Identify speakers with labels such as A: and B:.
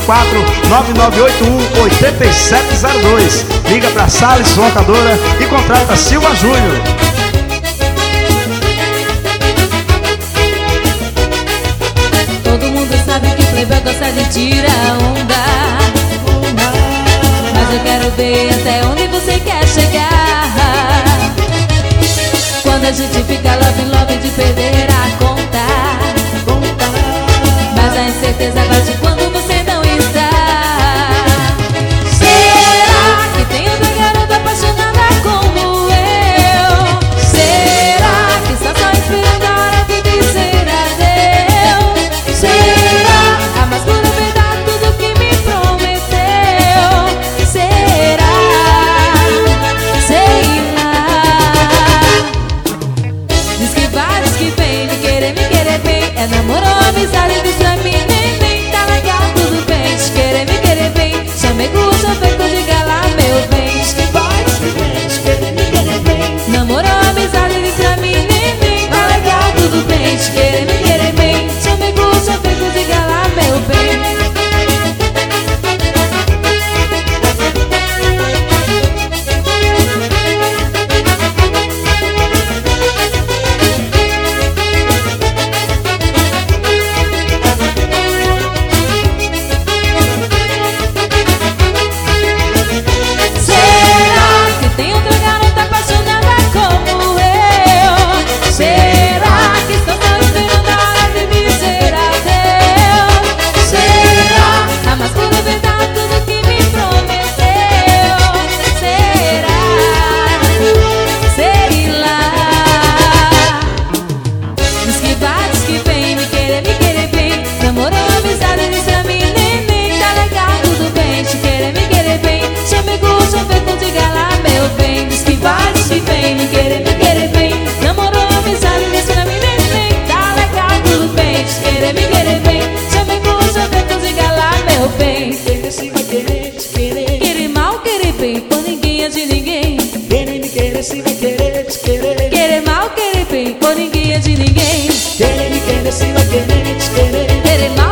A: 99981-8702. Liga para Salles Locadora e contrata Silva Júnior.
B: Todo mundo sabe que Playboy gosta de tirar onda, mas eu quero ver até onde você quer chegar. Quando a gente fica love em love de perder a conta, mas a incerteza bate quando você não está. Será que tem outra garota apaixonada como eu? Será que está só esperando a hora de dizer adeus? Será a mais pura verdade tudo que me prometeu? Será? Sei lá. Diz que vai, diz que vem, me querer bem. É namoro ou amizade, diz pra mim, nem tá legal, tudo bem. Diz me querer bem, chamego, chaveco, diga lá, meu bem. Diz que vai, diz que vem, diz me querer bem. Namoro ou amizade, diz pra mim, nem tá legal, tudo bem. Diz me querer bem, chamego, chaveco, diga lá, meu bem. Querer mal, querer bem, por ninguém é de ninguém.
C: Querer me querer, se vai querer, querer.
B: Querer mal,